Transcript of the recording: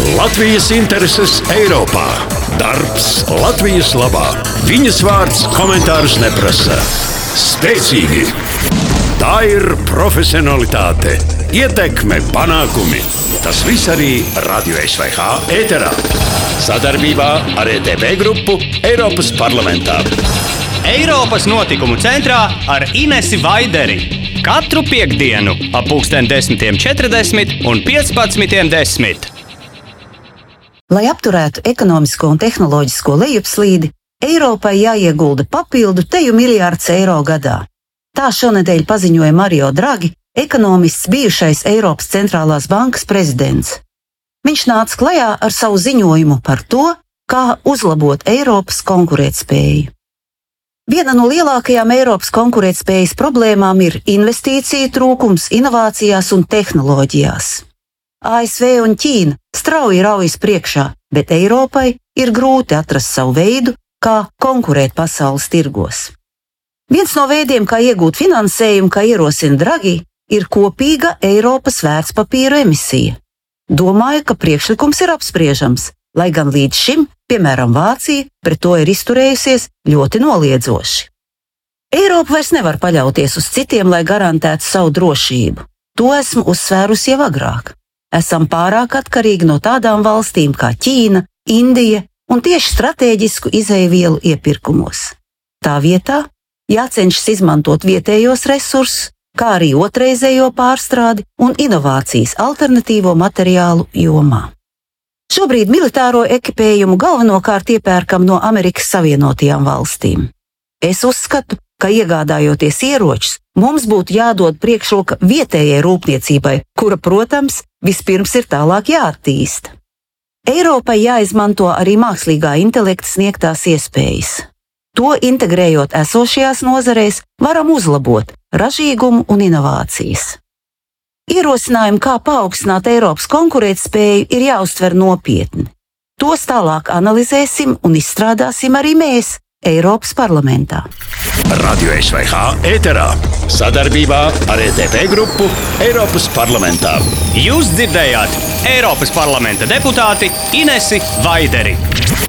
Latvijas intereses Eiropā. Darbs Latvijas labā. Viņas vārds komentārus neprasa. Spēcīgi. Tā ir profesionalitāte, ietekme, panākumi. Tas viss arī Radio SVH ēterā. Sadarbībā ar ETV grupu Eiropas parlamentā. Eiropas notikumu centrā ar Inesi Vaideri. Katru piektdienu ap 10:40 un 15:10. Lai apturētu ekonomisko un tehnoloģisko lejupslīdi, Eiropai jāiegulda papildu teju miljārds eiro gadā. Tā šonedēļ paziņoja Mario Draghi, ekonomists, bijušais Eiropas centrālās bankas prezidents. Viņš nāca klajā ar savu ziņojumu par to, kā uzlabot Eiropas konkurētspēju. Viena no lielākajām Eiropas konkurētspējas problēmām ir investīciju trūkums inovācijās un tehnoloģijās. ASV un Ķīna strauji raujas priekšā, bet Eiropai ir grūti atrast savu veidu, kā konkurēt pasaules tirgos. Viens no veidiem, kā iegūt finansējumu, kā ierosina Draghi, ir kopīga Eiropas vērtspapīru emisija. Domāju, ka priekšlikums ir apspriežams, lai gan līdz šim, piemēram, Vācija pret to ir izturējusies ļoti noliedzoši. Eiropa vairs nevar paļauties uz citiem, lai garantētu savu drošību. To esmu uzsvērusi jau agrāk. Esam pārāk atkarīgi no tādām valstīm kā Ķīna, Indija un tieši stratēģisku izēvielu iepirkumos. Tā vietā jācenšas izmantot vietējos resursus, kā arī otrreizējo pārstrādi un inovācijas alternatīvo materiālu jomā. Šobrīd militāro ekipējumu galvenokārt iepērkam no Amerikas Savienotajām valstīm. Es uzskatu, ka iegādājoties ieročus, mums būtu jādod priekšroka vietējai rūpniecībai, kura, protams, vispirms ir tālāk jāattīsta. Eiropai jāizmanto arī mākslīgā intelekta sniegtās iespējas. To integrējot esošajās nozarēs, varam uzlabot ražīgumu un inovācijas. Ierosinājumi, kā paaugstināt Eiropas konkurētspēju, ir jāuztver nopietni. Tos tālāk analizēsim un izstrādāsim arī mēs, Eiropas parlamentā. Radio SVH ēterā. Sadarbībā ar ETV grupu Eiropas parlamentā. Jūs dzirdējāt Eiropas parlamenta deputāti Inesi Vaideri.